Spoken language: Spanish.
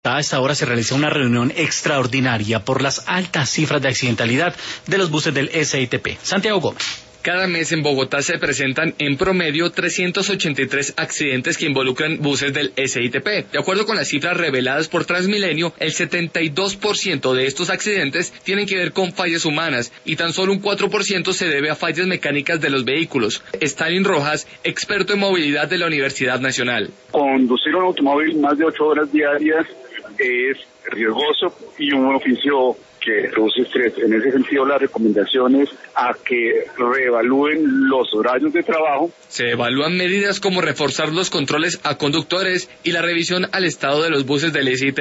A esta hora se realiza una reunión extraordinaria por las altas cifras de accidentalidad de los buses del SITP. Santiago Gómez. Cada mes en Bogotá se presentan en promedio 383 accidentes que involucran buses del SITP. De acuerdo con las cifras reveladas por Transmilenio, el 72% de estos accidentes tienen que ver con fallas humanas y tan solo un 4% se debe a fallas mecánicas de los vehículos. Stalin Rojas, experto en movilidad de la Universidad Nacional. Conducir un automóvil más de 8 horas diarias es riesgoso y un oficio que reduce estrés. En ese sentido, la recomendación es a que reevalúen los horarios de trabajo. Se evalúan medidas como reforzar los controles a conductores y la revisión al estado de los buses del SITP.